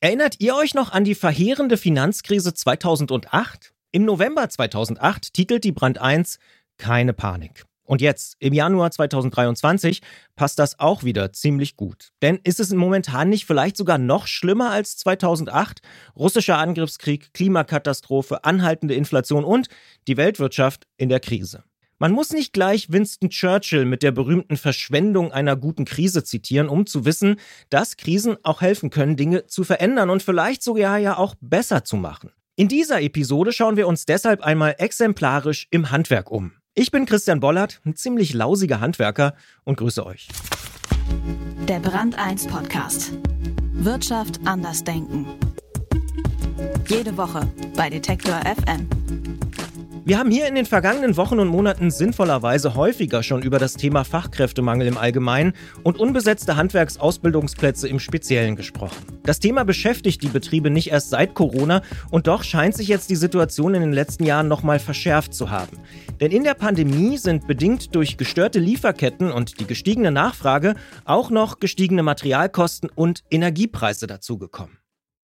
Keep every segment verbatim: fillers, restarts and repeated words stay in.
Erinnert ihr euch noch an die verheerende Finanzkrise zweitausendacht? Im November zweitausendacht titelt die Brand eins „Keine Panik". Und jetzt, im Januar zweitausenddreiundzwanzig, passt das auch wieder ziemlich gut. Denn ist es momentan nicht vielleicht sogar noch schlimmer als zweitausendacht? Russischer Angriffskrieg, Klimakatastrophe, anhaltende Inflation und die Weltwirtschaft in der Krise. Man muss nicht gleich Winston Churchill mit der berühmten Verschwendung einer guten Krise zitieren, um zu wissen, dass Krisen auch helfen können, Dinge zu verändern und vielleicht sogar ja auch besser zu machen. In dieser Episode schauen wir uns deshalb einmal exemplarisch im Handwerk um. Ich bin Christian Bollert, ein ziemlich lausiger Handwerker und grüße euch. Der Brand eins Podcast. Wirtschaft anders denken. Jede Woche bei Detektor F M. Wir haben hier in den vergangenen Wochen und Monaten sinnvollerweise häufiger schon über das Thema Fachkräftemangel im Allgemeinen und unbesetzte Handwerksausbildungsplätze im Speziellen gesprochen. Das Thema beschäftigt die Betriebe nicht erst seit Corona und doch scheint sich jetzt die Situation in den letzten Jahren nochmal verschärft zu haben. Denn in der Pandemie sind bedingt durch gestörte Lieferketten und die gestiegene Nachfrage auch noch gestiegene Materialkosten und Energiepreise dazugekommen.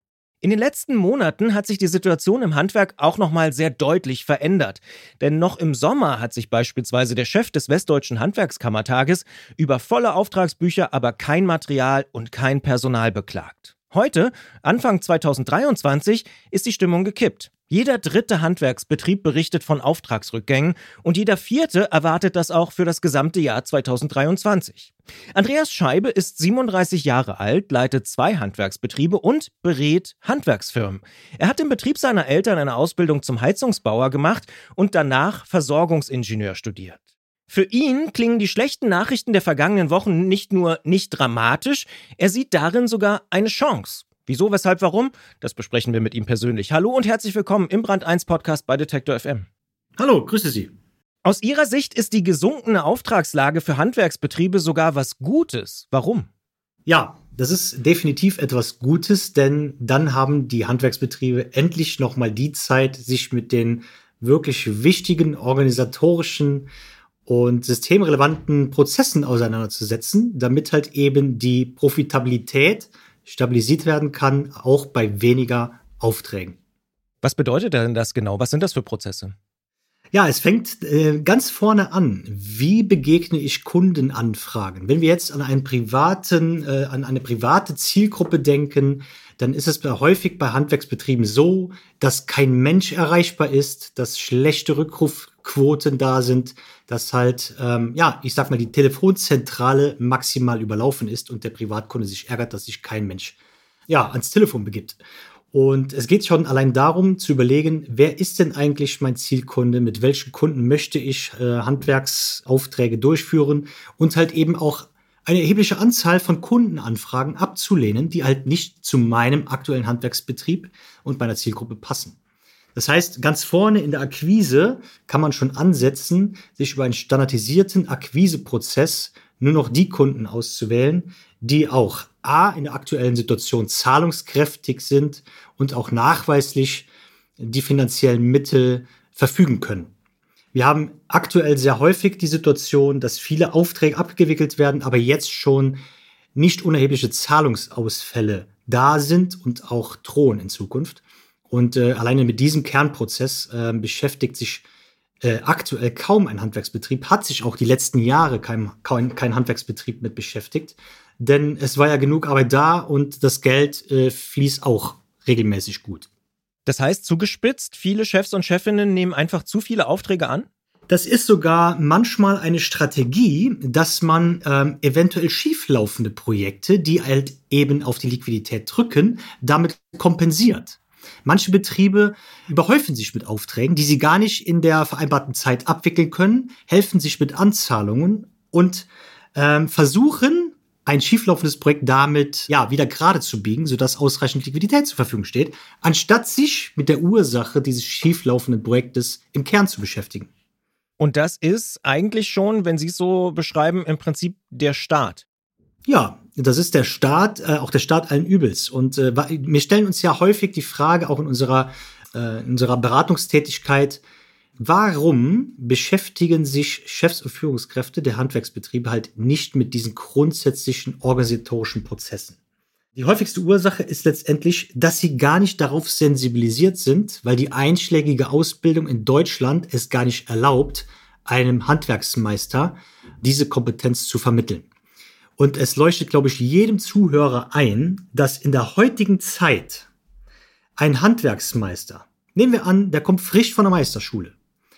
In den letzten Monaten hat sich die Situation im Handwerk auch nochmal sehr deutlich verändert. Denn noch im Sommer hat sich beispielsweise der Chef des Westdeutschen Handwerkskammertages über volle Auftragsbücher, aber kein Material und kein Personal beklagt. Heute, Anfang zweitausenddreiundzwanzig, ist die Stimmung gekippt. Jeder dritte Handwerksbetrieb berichtet von Auftragsrückgängen und jeder vierte erwartet das auch für das gesamte Jahr zweitausenddreiundzwanzig. Andreas Scheibe ist siebenunddreißig Jahre alt, leitet zwei Handwerksbetriebe und berät Handwerksfirmen. Er hat im Betrieb seiner Eltern eine Ausbildung zum Heizungsbauer gemacht und danach Versorgungsingenieur studiert. Für ihn klingen die schlechten Nachrichten der vergangenen Wochen nicht nur nicht dramatisch, er sieht darin sogar eine Chance. Wieso, weshalb, warum? Das besprechen wir mit ihm persönlich. Hallo und herzlich willkommen im Brand eins Podcast bei Detektor F M. Hallo, grüße Sie. Aus Ihrer Sicht ist die gesunkene Auftragslage für Handwerksbetriebe sogar was Gutes. Warum? Ja, das ist definitiv etwas Gutes, denn dann haben die Handwerksbetriebe endlich nochmal die Zeit, sich mit den wirklich wichtigen organisatorischen und systemrelevanten Prozessen auseinanderzusetzen, damit halt eben die Profitabilität stabilisiert werden kann, auch bei weniger Aufträgen. Was bedeutet denn das genau? Was sind das für Prozesse? Ja, es fängt äh, ganz vorne an. Wie begegne ich Kundenanfragen? Wenn wir jetzt an einen privaten, äh, an eine private Zielgruppe denken, dann ist es häufig bei Handwerksbetrieben so, dass kein Mensch erreichbar ist, dass schlechte Rückrufquoten da sind, dass halt, ähm, ja, ich sag mal, die Telefonzentrale maximal überlaufen ist und der Privatkunde sich ärgert, dass sich kein Mensch, ja, ans Telefon begibt. Und es geht schon allein darum zu überlegen, wer ist denn eigentlich mein Zielkunde, mit welchen Kunden möchte ich äh, Handwerksaufträge durchführen und halt eben auch eine erhebliche Anzahl von Kundenanfragen abzulehnen, die halt nicht zu meinem aktuellen Handwerksbetrieb und meiner Zielgruppe passen. Das heißt, ganz vorne in der Akquise kann man schon ansetzen, sich über einen standardisierten Akquiseprozess nur noch die Kunden auszuwählen, die auch A, in der aktuellen Situation zahlungskräftig sind und auch nachweislich die finanziellen Mittel verfügen können. Wir haben aktuell sehr häufig die Situation, dass viele Aufträge abgewickelt werden, aber jetzt schon nicht unerhebliche Zahlungsausfälle da sind und auch drohen in Zukunft. Und äh, alleine mit diesem Kernprozess äh, beschäftigt sich äh, aktuell kaum ein Handwerksbetrieb, hat sich auch die letzten Jahre kein, kein, kein Handwerksbetrieb mit beschäftigt. Denn es war ja genug Arbeit da und das Geld äh, fließt auch regelmäßig gut. Das heißt, zugespitzt, viele Chefs und Chefinnen nehmen einfach zu viele Aufträge an? Das ist sogar manchmal eine Strategie, dass man ähm, eventuell schieflaufende Projekte, die halt eben auf die Liquidität drücken, damit kompensiert. Manche Betriebe überhäufen sich mit Aufträgen, die sie gar nicht in der vereinbarten Zeit abwickeln können, helfen sich mit Anzahlungen und ähm, versuchen, ein schieflaufendes Projekt damit ja wieder gerade zu biegen, sodass ausreichend Liquidität zur Verfügung steht, anstatt sich mit der Ursache dieses schieflaufenden Projektes im Kern zu beschäftigen. Und das ist eigentlich schon, wenn Sie es so beschreiben, im Prinzip der Start. Ja, das ist der Start, äh, auch der Start allen Übels. Und äh, wir stellen uns ja häufig die Frage, auch in unserer, äh, in unserer Beratungstätigkeit, warum beschäftigen sich Chefs und Führungskräfte der Handwerksbetriebe halt nicht mit diesen grundsätzlichen organisatorischen Prozessen? Die häufigste Ursache ist letztendlich, dass sie gar nicht darauf sensibilisiert sind, weil die einschlägige Ausbildung in Deutschland es gar nicht erlaubt, einem Handwerksmeister diese Kompetenz zu vermitteln. Und es leuchtet, glaube ich, jedem Zuhörer ein, dass in der heutigen Zeit ein Handwerksmeister, nehmen wir an, der kommt frisch von der Meisterschule,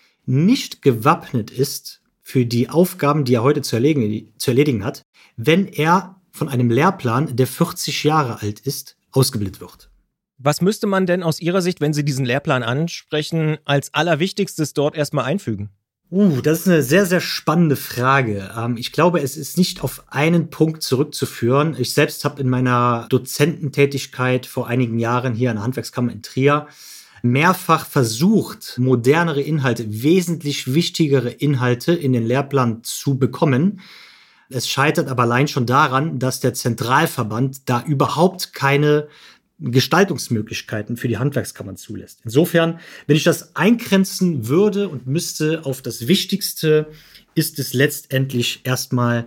nicht gewappnet ist für die Aufgaben, die er heute zu erledigen, zu erledigen hat, wenn er von einem Lehrplan, der vierzig Jahre alt ist, ausgebildet wird. Was müsste man denn aus Ihrer Sicht, wenn Sie diesen Lehrplan ansprechen, als Allerwichtigstes dort erstmal einfügen? Uh, das ist eine sehr, sehr spannende Frage. Ähm, ich glaube, es ist nicht auf einen Punkt zurückzuführen. Ich selbst habe in meiner Dozententätigkeit vor einigen Jahren hier an der Handwerkskammer in Trier mehrfach versucht, modernere Inhalte, wesentlich wichtigere Inhalte in den Lehrplan zu bekommen. Es scheitert aber allein schon daran, dass der Zentralverband da überhaupt keine Gestaltungsmöglichkeiten für die Handwerkskammern zulässt. Insofern, wenn ich das eingrenzen würde und müsste auf das Wichtigste, ist es letztendlich erstmal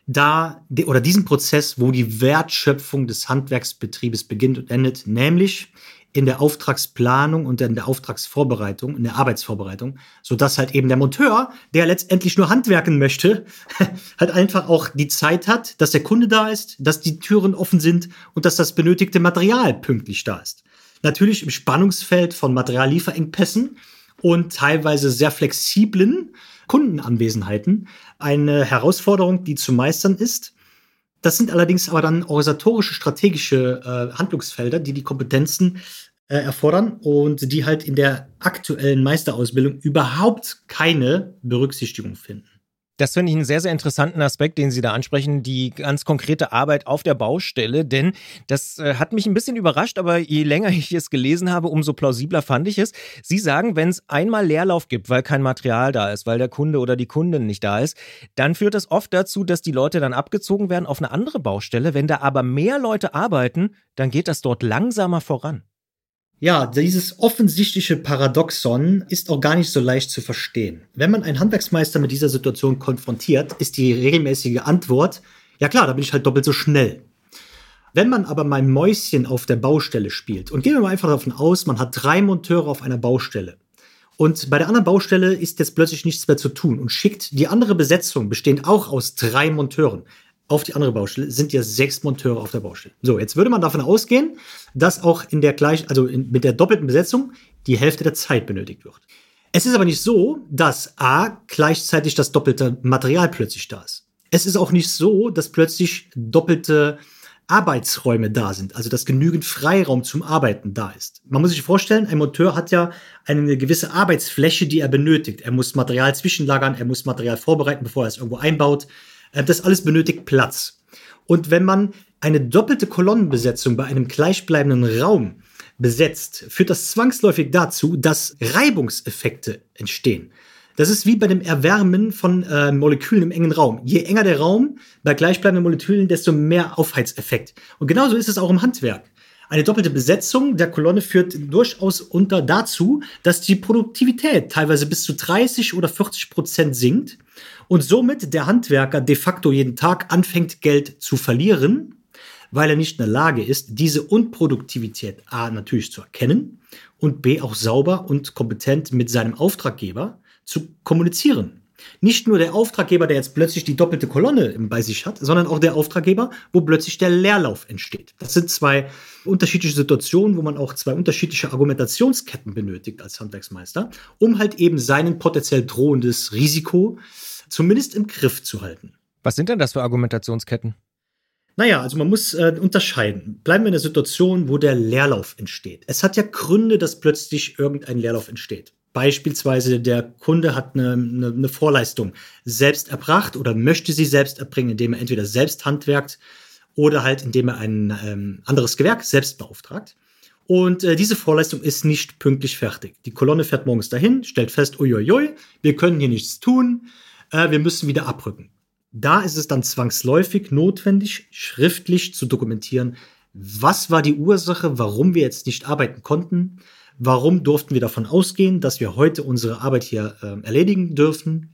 da oder diesen Prozess, wo die Wertschöpfung des Handwerksbetriebes beginnt und endet, nämlich in der Auftragsplanung und in der Auftragsvorbereitung, in der Arbeitsvorbereitung, sodass halt eben der Monteur, der letztendlich nur handwerken möchte, halt einfach auch die Zeit hat, dass der Kunde da ist, dass die Türen offen sind und dass das benötigte Material pünktlich da ist. Natürlich im Spannungsfeld von Materiallieferengpässen und teilweise sehr flexiblen Kundenanwesenheiten eine Herausforderung, die zu meistern ist. Das sind allerdings aber dann organisatorische, strategische äh, Handlungsfelder, die die Kompetenzen äh, erfordern und die halt in der aktuellen Meisterausbildung überhaupt keine Berücksichtigung finden. Das finde ich einen sehr, sehr interessanten Aspekt, den Sie da ansprechen, die ganz konkrete Arbeit auf der Baustelle, denn das äh, hat mich ein bisschen überrascht, aber je länger ich es gelesen habe, umso plausibler fand ich es. Sie sagen, wenn es einmal Leerlauf gibt, weil kein Material da ist, weil der Kunde oder die Kundin nicht da ist, dann führt das oft dazu, dass die Leute dann abgezogen werden auf eine andere Baustelle. Wenn da aber mehr Leute arbeiten, dann geht das dort langsamer voran. Ja, dieses offensichtliche Paradoxon ist auch gar nicht so leicht zu verstehen. Wenn man einen Handwerksmeister mit dieser Situation konfrontiert, ist die regelmäßige Antwort, ja klar, da bin ich halt doppelt so schnell. Wenn man aber mal Mäuschen auf der Baustelle spielt, und gehen wir mal einfach davon aus, man hat drei Monteure auf einer Baustelle, und bei der anderen Baustelle ist jetzt plötzlich nichts mehr zu tun und schickt die andere Besetzung, bestehend auch aus drei Monteuren, auf die andere Baustelle, sind ja sechs Monteure auf der Baustelle. So, jetzt würde man davon ausgehen, dass auch in der gleich, also in, mit der doppelten Besetzung die Hälfte der Zeit benötigt wird. Es ist aber nicht so, dass A, gleichzeitig das doppelte Material plötzlich da ist. Es ist auch nicht so, dass plötzlich doppelte Arbeitsräume da sind, also dass genügend Freiraum zum Arbeiten da ist. Man muss sich vorstellen, ein Monteur hat ja eine gewisse Arbeitsfläche, die er benötigt. Er muss Material zwischenlagern, er muss Material vorbereiten, bevor er es irgendwo einbaut. Das alles benötigt Platz. Und wenn man eine doppelte Kolonnenbesetzung bei einem gleichbleibenden Raum besetzt, führt das zwangsläufig dazu, dass Reibungseffekte entstehen. Das ist wie bei dem Erwärmen von äh, Molekülen im engen Raum. Je enger der Raum bei gleichbleibenden Molekülen, desto mehr Aufheizeffekt. Und genauso ist es auch im Handwerk. Eine doppelte Besetzung der Kolonne führt durchaus unter dazu, dass die Produktivität teilweise bis zu dreißig oder vierzig Prozent sinkt und somit der Handwerker de facto jeden Tag anfängt, Geld zu verlieren, weil er nicht in der Lage ist, diese Unproduktivität A natürlich zu erkennen und B auch sauber und kompetent mit seinem Auftraggeber zu kommunizieren. Nicht nur der Auftraggeber, der jetzt plötzlich die doppelte Kolonne bei sich hat, sondern auch der Auftraggeber, wo plötzlich der Leerlauf entsteht. Das sind zwei unterschiedliche Situationen, wo man auch zwei unterschiedliche Argumentationsketten benötigt als Handwerksmeister, um halt eben seinen potenziell drohendes Risiko zumindest im Griff zu halten. Was sind denn das für Argumentationsketten? Naja, also man muss äh, unterscheiden. Bleiben wir in der Situation, wo der Leerlauf entsteht. Es hat ja Gründe, dass plötzlich irgendein Leerlauf entsteht. Beispielsweise der Kunde hat eine, eine, eine Vorleistung selbst erbracht oder möchte sie selbst erbringen, indem er entweder selbst handwerkt oder halt indem er ein ähm, anderes Gewerk selbst beauftragt. Und äh, diese Vorleistung ist nicht pünktlich fertig. Die Kolonne fährt morgens dahin, stellt fest, uiuiui, wir können hier nichts tun, äh, wir müssen wieder abrücken. Da ist es dann zwangsläufig notwendig, schriftlich zu dokumentieren, was war die Ursache, warum wir jetzt nicht arbeiten konnten. Warum durften wir davon ausgehen, dass wir heute unsere Arbeit hier äh, erledigen dürfen?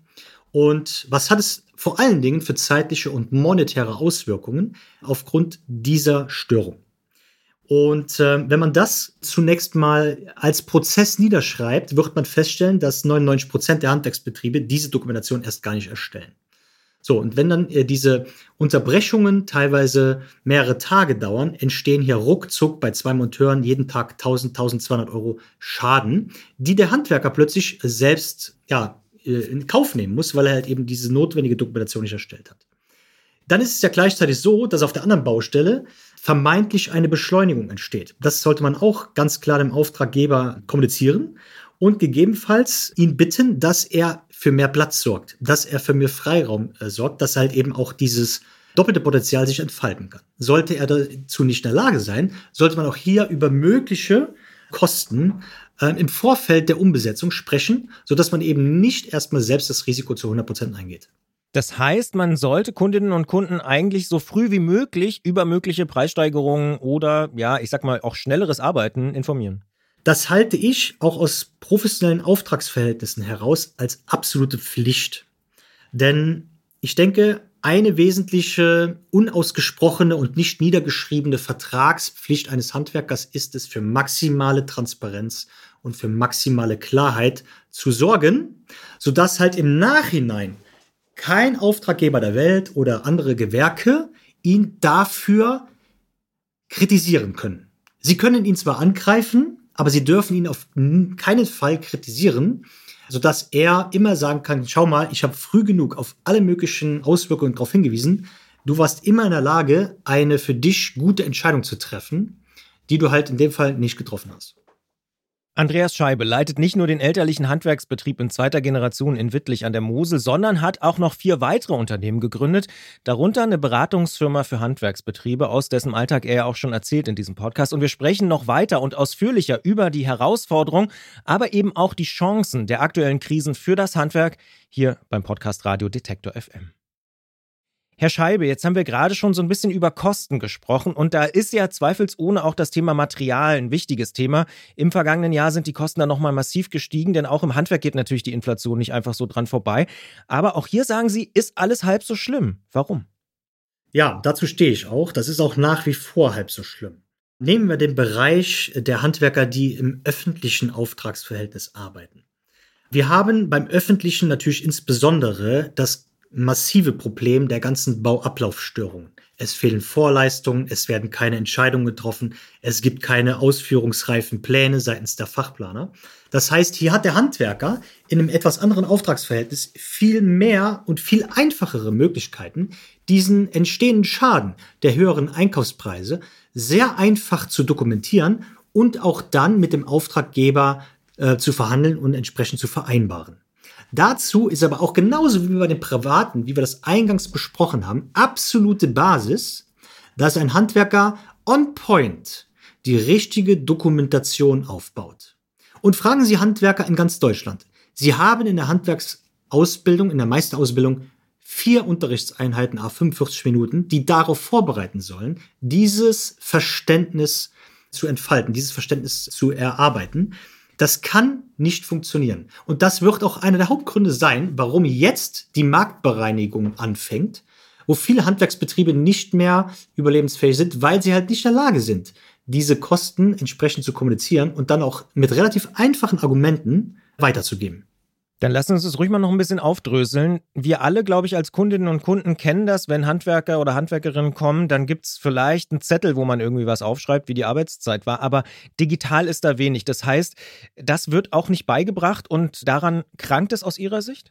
Und was hat es vor allen Dingen für zeitliche und monetäre Auswirkungen aufgrund dieser Störung? Und äh, wenn man das zunächst mal als Prozess niederschreibt, wird man feststellen, dass neunundneunzig Prozent der Handwerksbetriebe diese Dokumentation erst gar nicht erstellen. So, und wenn dann äh, diese Unterbrechungen teilweise mehrere Tage dauern, entstehen hier ruckzuck bei zwei Monteuren jeden Tag tausend, tausendzweihundert Euro Schaden, die der Handwerker plötzlich selbst ja, in Kauf nehmen muss, weil er halt eben diese notwendige Dokumentation nicht erstellt hat. Dann ist es ja gleichzeitig so, dass auf der anderen Baustelle vermeintlich eine Beschleunigung entsteht. Das sollte man auch ganz klar dem Auftraggeber kommunizieren und gegebenenfalls ihn bitten, dass er für mehr Platz sorgt, dass er für mehr Freiraum äh, sorgt, dass halt eben auch dieses doppelte Potenzial sich entfalten kann. Sollte er dazu nicht in der Lage sein, sollte man auch hier über mögliche Kosten äh, im Vorfeld der Umbesetzung sprechen, sodass man eben nicht erstmal selbst das Risiko zu hundert Prozent eingeht. Das heißt, man sollte Kundinnen und Kunden eigentlich so früh wie möglich über mögliche Preissteigerungen oder, ja, ich sag mal, auch schnelleres Arbeiten informieren. Das halte ich auch aus professionellen Auftragsverhältnissen heraus als absolute Pflicht. Denn ich denke, eine wesentliche, unausgesprochene und nicht niedergeschriebene Vertragspflicht eines Handwerkers ist es, für maximale Transparenz und für maximale Klarheit zu sorgen, sodass halt im Nachhinein kein Auftraggeber der Welt oder andere Gewerke ihn dafür kritisieren können. Sie können ihn zwar angreifen, aber sie dürfen ihn auf keinen Fall kritisieren, sodass er immer sagen kann, schau mal, ich habe früh genug auf alle möglichen Auswirkungen darauf hingewiesen. Du warst immer in der Lage, eine für dich gute Entscheidung zu treffen, die du halt in dem Fall nicht getroffen hast. Andreas Scheibe leitet nicht nur den elterlichen Handwerksbetrieb in zweiter Generation in Wittlich an der Mosel, sondern hat auch noch vier weitere Unternehmen gegründet, darunter eine Beratungsfirma für Handwerksbetriebe, aus dessen Alltag er ja auch schon erzählt in diesem Podcast. Und wir sprechen noch weiter und ausführlicher über die Herausforderungen, aber eben auch die Chancen der aktuellen Krisen für das Handwerk hier beim Podcast Radio Detektor F M. Herr Scheibe, jetzt haben wir gerade schon so ein bisschen über Kosten gesprochen und da ist ja zweifelsohne auch das Thema Material ein wichtiges Thema. Im vergangenen Jahr sind die Kosten dann nochmal massiv gestiegen, denn auch im Handwerk geht natürlich die Inflation nicht einfach so dran vorbei. Aber auch hier sagen Sie, ist alles halb so schlimm. Warum? Ja, dazu stehe ich auch. Das ist auch nach wie vor halb so schlimm. Nehmen wir den Bereich der Handwerker, die im öffentlichen Auftragsverhältnis arbeiten. Wir haben beim öffentlichen natürlich insbesondere das massive Problem der ganzen Bauablaufstörungen. Es fehlen Vorleistungen, es werden keine Entscheidungen getroffen, es gibt keine ausführungsreifen Pläne seitens der Fachplaner. Das heißt, hier hat der Handwerker in einem etwas anderen Auftragsverhältnis viel mehr und viel einfachere Möglichkeiten, diesen entstehenden Schaden der höheren Einkaufspreise sehr einfach zu dokumentieren und auch dann mit dem Auftraggeber äh, zu verhandeln und entsprechend zu vereinbaren. Dazu ist aber auch genauso wie bei den Privaten, wie wir das eingangs besprochen haben, absolute Basis, dass ein Handwerker on point die richtige Dokumentation aufbaut. Und fragen Sie Handwerker in ganz Deutschland. Sie haben in der Handwerksausbildung, in der Meisterausbildung vier Unterrichtseinheiten à fünfundvierzig Minuten, die darauf vorbereiten sollen, dieses Verständnis zu entfalten, dieses Verständnis zu erarbeiten. Das kann nicht funktionieren. Und das wird auch einer der Hauptgründe sein, warum jetzt die Marktbereinigung anfängt, wo viele Handwerksbetriebe nicht mehr überlebensfähig sind, weil sie halt nicht in der Lage sind, diese Kosten entsprechend zu kommunizieren und dann auch mit relativ einfachen Argumenten weiterzugeben. Dann lassen wir uns das ruhig mal noch ein bisschen aufdröseln. Wir alle, glaube ich, als Kundinnen und Kunden kennen das, wenn Handwerker oder Handwerkerinnen kommen, dann gibt es vielleicht einen Zettel, wo man irgendwie was aufschreibt, wie die Arbeitszeit war, aber digital ist da wenig. Das heißt, das wird auch nicht beigebracht und daran krankt es aus Ihrer Sicht?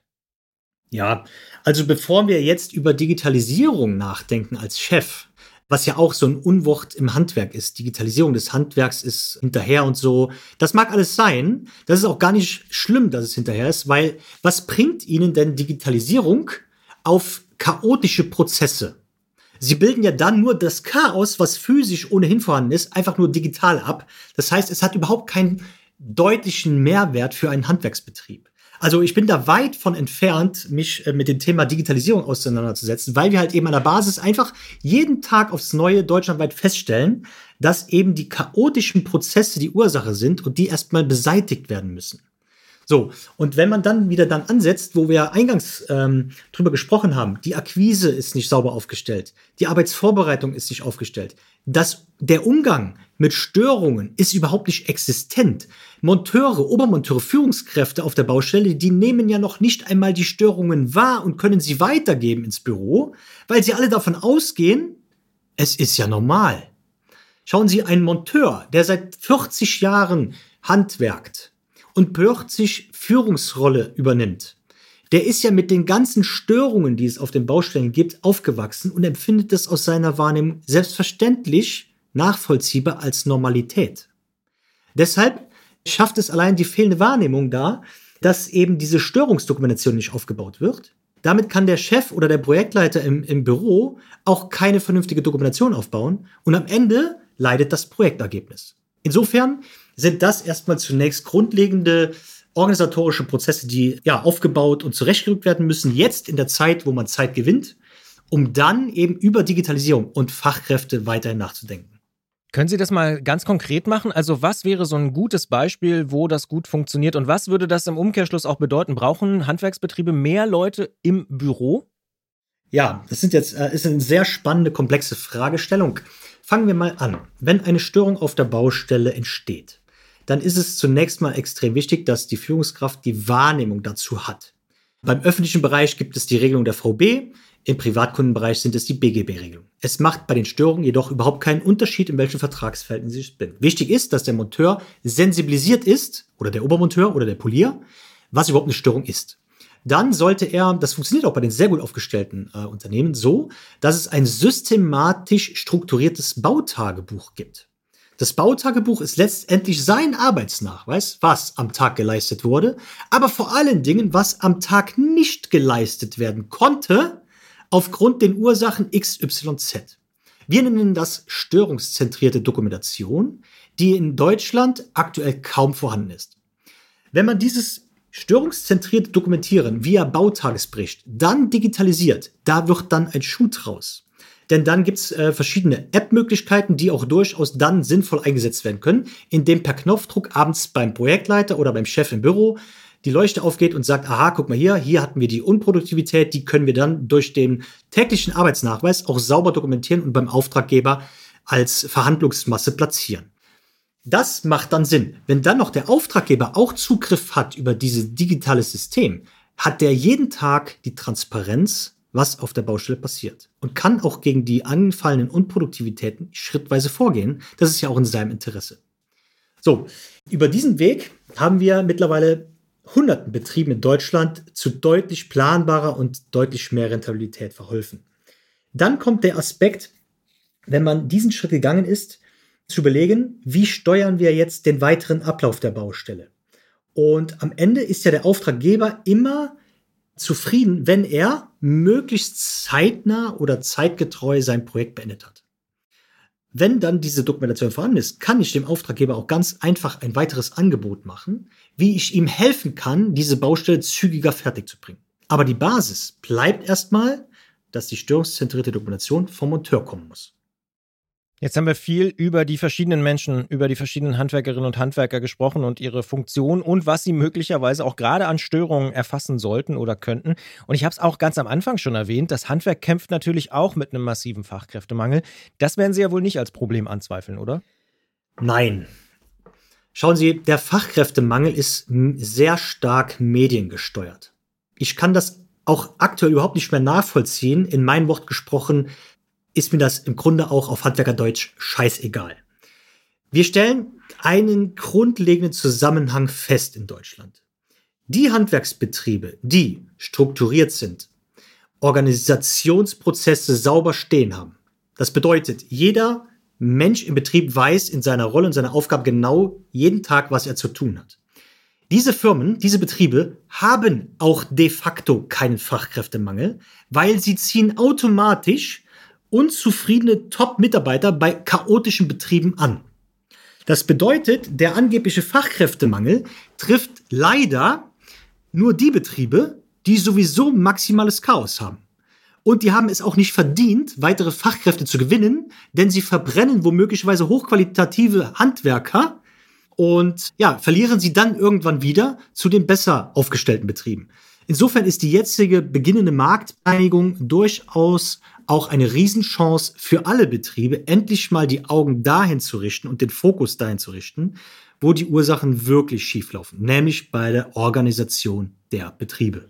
Ja, also bevor wir jetzt über Digitalisierung nachdenken als Chef, was ja auch so ein Unwort im Handwerk ist. Digitalisierung des Handwerks ist hinterher und so. Das mag alles sein. Das ist auch gar nicht schlimm, dass es hinterher ist, weil was bringt Ihnen denn Digitalisierung auf chaotische Prozesse? Sie bilden ja dann nur das Chaos, was physisch ohnehin vorhanden ist, einfach nur digital ab. Das heißt, es hat überhaupt keinen deutlichen Mehrwert für einen Handwerksbetrieb. Also ich bin da weit von entfernt, mich mit dem Thema Digitalisierung auseinanderzusetzen, weil wir halt eben an der Basis einfach jeden Tag aufs Neue deutschlandweit feststellen, dass eben die chaotischen Prozesse die Ursache sind und die erstmal beseitigt werden müssen. So, und wenn man dann wieder dann ansetzt, wo wir eingangs ähm, drüber gesprochen haben, die Akquise ist nicht sauber aufgestellt, die Arbeitsvorbereitung ist nicht aufgestellt, das, der Umgang mit Störungen ist überhaupt nicht existent. Monteure, Obermonteure, Führungskräfte auf der Baustelle, die nehmen ja noch nicht einmal die Störungen wahr und können sie weitergeben ins Büro, weil sie alle davon ausgehen, es ist ja normal. Schauen Sie, ein Monteur, der seit vierzig Jahren handwerkt und plötzlich Führungsrolle übernimmt, der ist ja mit den ganzen Störungen, die es auf den Baustellen gibt, aufgewachsen und empfindet das aus seiner Wahrnehmung selbstverständlich nachvollziehbar als Normalität. Deshalb schafft es allein die fehlende Wahrnehmung da, dass eben diese Störungsdokumentation nicht aufgebaut wird. Damit kann der Chef oder der Projektleiter im, im Büro auch keine vernünftige Dokumentation aufbauen und am Ende leidet das Projektergebnis. Insofern sind das erstmal zunächst grundlegende organisatorische Prozesse, die ja aufgebaut und zurechtgerückt werden müssen, jetzt in der Zeit, wo man Zeit gewinnt, um dann eben über Digitalisierung und Fachkräfte weiterhin nachzudenken. Können Sie das mal ganz konkret machen? Also was wäre so ein gutes Beispiel, wo das gut funktioniert? Und was würde das im Umkehrschluss auch bedeuten? Brauchen Handwerksbetriebe mehr Leute im Büro? Ja, das sind jetzt, äh, ist eine sehr spannende, komplexe Fragestellung. Fangen wir mal an. Wenn eine Störung auf der Baustelle entsteht, dann ist es zunächst mal extrem wichtig, dass die Führungskraft die Wahrnehmung dazu hat. Beim öffentlichen Bereich gibt es die Regelung der V B, im Privatkundenbereich sind es die B G B-Regelungen. Es macht bei den Störungen jedoch überhaupt keinen Unterschied, in welchem Vertragsverhältnis sie sind. Wichtig ist, dass der Monteur sensibilisiert ist, oder der Obermonteur oder der Polier, was überhaupt eine Störung ist. Dann sollte er, das funktioniert auch bei den sehr gut aufgestellten äh, Unternehmen so, dass es ein systematisch strukturiertes Bautagebuch gibt. Das Bautagebuch ist letztendlich sein Arbeitsnachweis, was am Tag geleistet wurde, aber vor allen Dingen, was am Tag nicht geleistet werden konnte, aufgrund den Ursachen X Y Z. Wir nennen das störungszentrierte Dokumentation, die in Deutschland aktuell kaum vorhanden ist. Wenn man dieses störungszentrierte Dokumentieren via Bautagesbericht dann digitalisiert, da wird dann ein Schuh draus. Denn dann gibt es äh, verschiedene App-Möglichkeiten, die auch durchaus dann sinnvoll eingesetzt werden können, indem per Knopfdruck abends beim Projektleiter oder beim Chef im Büro die Leuchte aufgeht und sagt, aha, guck mal hier, hier hatten wir die Unproduktivität, die können wir dann durch den täglichen Arbeitsnachweis auch sauber dokumentieren und beim Auftraggeber als Verhandlungsmasse platzieren. Das macht dann Sinn. Wenn dann noch der Auftraggeber auch Zugriff hat über dieses digitale System, hat der jeden Tag die Transparenz, was auf der Baustelle passiert. Und kann auch gegen die angefallenen Unproduktivitäten schrittweise vorgehen. Das ist ja auch in seinem Interesse. So, über diesen Weg haben wir mittlerweile hunderten Betrieben in Deutschland zu deutlich planbarer und deutlich mehr Rentabilität verholfen. Dann kommt der Aspekt, wenn man diesen Schritt gegangen ist, zu überlegen, wie steuern wir jetzt den weiteren Ablauf der Baustelle. Und am Ende ist ja der Auftraggeber immer zufrieden, wenn er möglichst zeitnah oder zeitgetreu sein Projekt beendet hat. Wenn dann diese Dokumentation vorhanden ist, kann ich dem Auftraggeber auch ganz einfach ein weiteres Angebot machen, wie ich ihm helfen kann, diese Baustelle zügiger fertig zu bringen. Aber die Basis bleibt erstmal, dass die störungszentrierte Dokumentation vom Monteur kommen muss. Jetzt haben wir viel über die verschiedenen Menschen, über die verschiedenen Handwerkerinnen und Handwerker gesprochen und ihre Funktion und was sie möglicherweise auch gerade an Störungen erfassen sollten oder könnten. Und ich habe es auch ganz am Anfang schon erwähnt, das Handwerk kämpft natürlich auch mit einem massiven Fachkräftemangel. Das werden Sie ja wohl nicht als Problem anzweifeln, oder? Nein. Schauen Sie, der Fachkräftemangel ist sehr stark mediengesteuert. Ich kann das auch aktuell überhaupt nicht mehr nachvollziehen. In mein Wort gesprochen, ist mir das im Grunde auch auf Handwerkerdeutsch scheißegal. Wir stellen einen grundlegenden Zusammenhang fest in Deutschland. Die Handwerksbetriebe, die strukturiert sind, Organisationsprozesse sauber stehen haben. Das bedeutet, jeder Mensch im Betrieb weiß in seiner Rolle und seiner Aufgabe genau jeden Tag, was er zu tun hat. Diese Firmen, diese Betriebe haben auch de facto keinen Fachkräftemangel, weil sie ziehen automatisch unzufriedene Top-Mitarbeiter bei chaotischen Betrieben an. Das bedeutet, der angebliche Fachkräftemangel trifft leider nur die Betriebe, die sowieso maximales Chaos haben. Und die haben es auch nicht verdient, weitere Fachkräfte zu gewinnen, denn sie verbrennen womöglicherweise hochqualitative Handwerker und ja, verlieren sie dann irgendwann wieder zu den besser aufgestellten Betrieben. Insofern ist die jetzige beginnende Markteinigung durchaus auch eine Riesenchance für alle Betriebe, endlich mal die Augen dahin zu richten und den Fokus dahin zu richten, wo die Ursachen wirklich schieflaufen, nämlich bei der Organisation der Betriebe.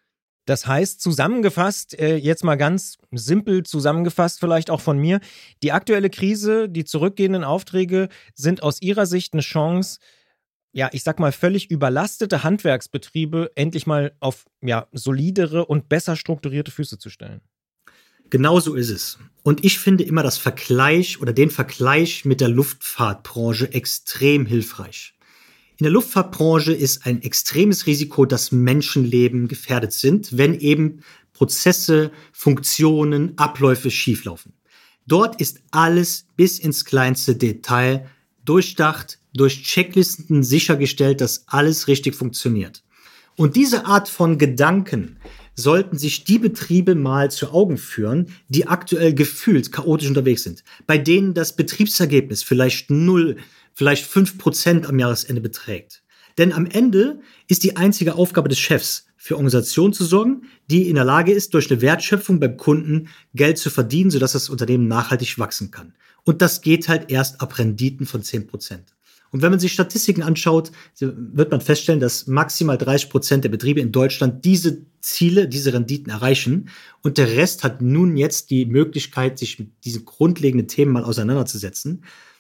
Das heißt, zusammengefasst, äh, jetzt mal ganz simpel zusammengefasst vielleicht auch von mir, die aktuelle Krise, die zurückgehenden Aufträge sind aus Ihrer Sicht eine Chance, ja, ich sag mal, völlig überlastete Handwerksbetriebe endlich mal auf ja, solidere und besser strukturierte Füße zu stellen. Genau so ist es. Und ich finde immer das Vergleich oder den Vergleich mit der Luftfahrtbranche extrem hilfreich. In der Luftfahrtbranche ist ein extremes Risiko, dass Menschenleben gefährdet sind, wenn eben Prozesse, Funktionen, Abläufe schieflaufen. Dort ist alles bis ins kleinste Detail durchdacht, durch Checklisten sichergestellt, dass alles richtig funktioniert. Und diese Art von Gedanken sollten sich die Betriebe mal zu Augen führen, die aktuell gefühlt chaotisch unterwegs sind, bei denen das Betriebsergebnis vielleicht null, vielleicht fünf Prozent am Jahresende beträgt. Denn am Ende ist die einzige Aufgabe des Chefs, für Organisationen zu sorgen, die in der Lage ist, durch eine Wertschöpfung beim Kunden Geld zu verdienen, sodass das Unternehmen nachhaltig wachsen kann. Und das geht halt erst ab Renditen von zehn Prozent. Und wenn man sich Statistiken anschaut, wird man feststellen, dass maximal dreißig Prozent der Betriebe in Deutschland diese Ziele, diese Renditen erreichen. Und der Rest hat nun jetzt die Möglichkeit, sich mit diesen grundlegenden Themen mal auseinanderzusetzen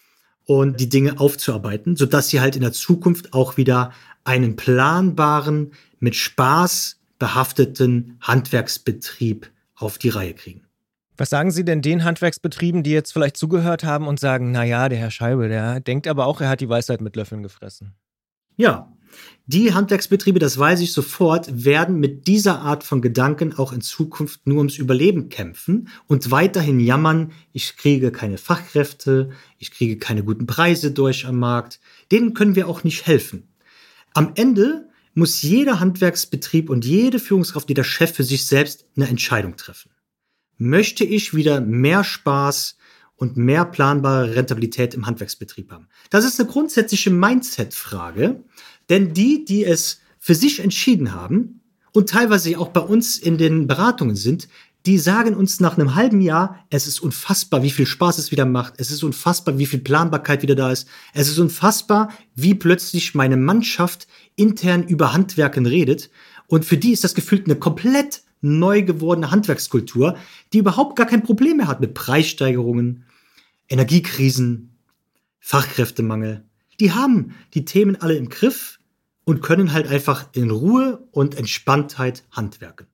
und die Dinge aufzuarbeiten, sodass sie halt in der Zukunft auch wieder einen planbaren, mit Spaß behafteten Handwerksbetrieb auf die Reihe kriegen. Was sagen Sie denn den Handwerksbetrieben, die jetzt vielleicht zugehört haben und sagen, naja, der Herr Scheibe, der denkt aber auch, er hat die Weisheit mit Löffeln gefressen? Ja, die Handwerksbetriebe, das weiß ich sofort, werden mit dieser Art von Gedanken auch in Zukunft nur ums Überleben kämpfen und weiterhin jammern, ich kriege keine Fachkräfte, ich kriege keine guten Preise durch am Markt. Denen können wir auch nicht helfen. Am Ende muss jeder Handwerksbetrieb und jede Führungskraft, jeder Chef für sich selbst eine Entscheidung treffen. Möchte ich wieder mehr Spaß und mehr planbare Rentabilität im Handwerksbetrieb haben? Das ist eine grundsätzliche Mindset-Frage, denn die, die es für sich entschieden haben und teilweise auch bei uns in den Beratungen sind, die sagen uns nach einem halben Jahr, es ist unfassbar, wie viel Spaß es wieder macht, es ist unfassbar, wie viel Planbarkeit wieder da ist, es ist unfassbar, wie plötzlich meine Mannschaft intern über Handwerken redet, und für die ist das gefühlt eine komplett neu gewordene Handwerkskultur, die überhaupt gar kein Problem mehr hat mit Preissteigerungen, Energiekrisen, Fachkräftemangel. Die haben die Themen alle im Griff und können halt einfach in Ruhe und Entspanntheit handwerken.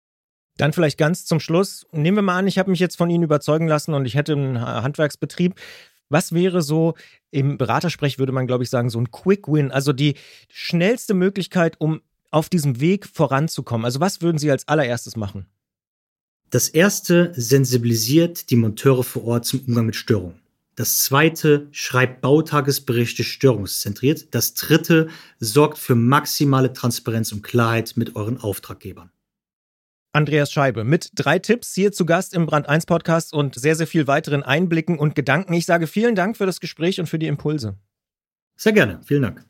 Dann vielleicht ganz zum Schluss, nehmen wir mal an, ich habe mich jetzt von Ihnen überzeugen lassen und ich hätte einen Handwerksbetrieb. Was wäre so, im Beratersprech würde man, glaube ich, sagen, so ein Quick Win, also die schnellste Möglichkeit, um auf diesem Weg voranzukommen? Also was würden Sie als allererstes machen? Das erste sensibilisiert die Monteure vor Ort zum Umgang mit Störungen. Das zweite schreibt Bautagesberichte störungszentriert. Das dritte sorgt für maximale Transparenz und Klarheit mit euren Auftraggebern. Andreas Scheibe mit drei Tipps hier zu Gast im Brand eins Podcast und sehr, sehr viel weiteren Einblicken und Gedanken. Ich sage vielen Dank für das Gespräch und für die Impulse. Sehr gerne, vielen Dank.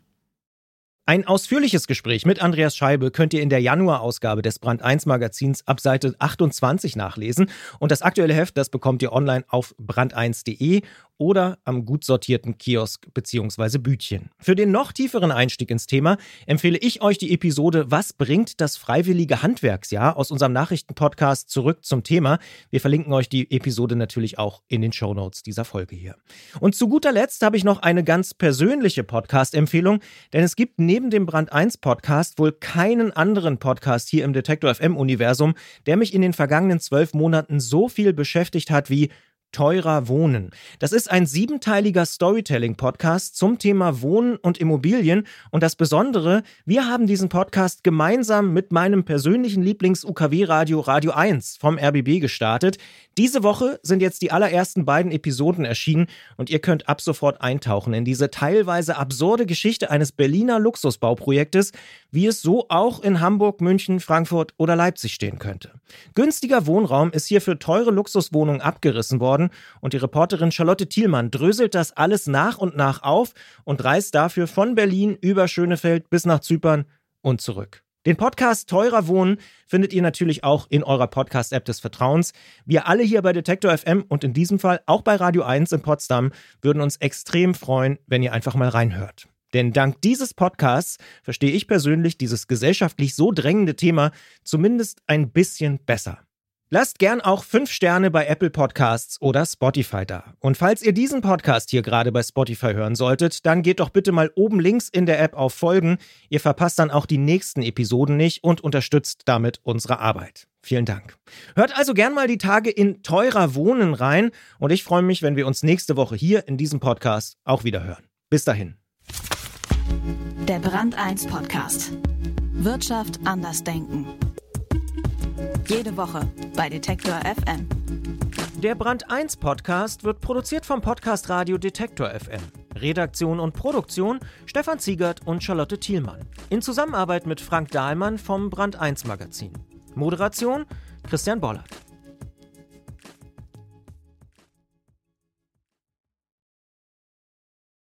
Ein ausführliches Gespräch mit Andreas Scheibe könnt ihr in der Januarausgabe des Brand eins Magazins ab Seite achtundzwanzig nachlesen. Und das aktuelle Heft, das bekommt ihr online auf brand eins punkt de oder am gut sortierten Kiosk bzw. Bütchen. Für den noch tieferen Einstieg ins Thema empfehle ich euch die Episode Was bringt das freiwillige Handwerksjahr aus unserem Nachrichtenpodcast zurück zum Thema. Wir verlinken euch die Episode natürlich auch in den Shownotes dieser Folge hier. Und zu guter Letzt habe ich noch eine ganz persönliche Podcast-Empfehlung, denn es gibt neben dem Brand eins Podcast wohl keinen anderen Podcast hier im Detektor F M-Universum, der mich in den vergangenen zwölf Monaten so viel beschäftigt hat wie Teurer Wohnen. Das ist ein siebenteiliger Storytelling-Podcast zum Thema Wohnen und Immobilien. Und das Besondere, wir haben diesen Podcast gemeinsam mit meinem persönlichen Lieblings-U K W-Radio Radio eins vom R B B gestartet. Diese Woche sind jetzt die allerersten beiden Episoden erschienen und ihr könnt ab sofort eintauchen in diese teilweise absurde Geschichte eines Berliner Luxusbauprojektes, wie es so auch in Hamburg, München, Frankfurt oder Leipzig stehen könnte. Günstiger Wohnraum ist hier für teure Luxuswohnungen abgerissen worden und die Reporterin Charlotte Thielmann dröselt das alles nach und nach auf und reist dafür von Berlin über Schönefeld bis nach Zypern und zurück. Den Podcast Teurer Wohnen findet ihr natürlich auch in eurer Podcast-App des Vertrauens. Wir alle hier bei Detektor F M und in diesem Fall auch bei Radio eins in Potsdam würden uns extrem freuen, wenn ihr einfach mal reinhört. Denn dank dieses Podcasts verstehe ich persönlich dieses gesellschaftlich so drängende Thema zumindest ein bisschen besser. Lasst gern auch fünf Sterne bei Apple Podcasts oder Spotify da. Und falls ihr diesen Podcast hier gerade bei Spotify hören solltet, dann geht doch bitte mal oben links in der App auf Folgen. Ihr verpasst dann auch die nächsten Episoden nicht und unterstützt damit unsere Arbeit. Vielen Dank. Hört also gern mal die Tage in Teurer Wohnen rein und ich freue mich, wenn wir uns nächste Woche hier in diesem Podcast auch wieder hören. Bis dahin. Der Brand eins Podcast. Wirtschaft anders denken. Jede Woche bei Detektor F M. Der Brand eins Podcast wird produziert vom Podcast Radio Detektor F M. Redaktion und Produktion Stefan Ziegert und Charlotte Thielmann. In Zusammenarbeit mit Frank Dahlmann vom Brand eins Magazin. Moderation Christian Bollert.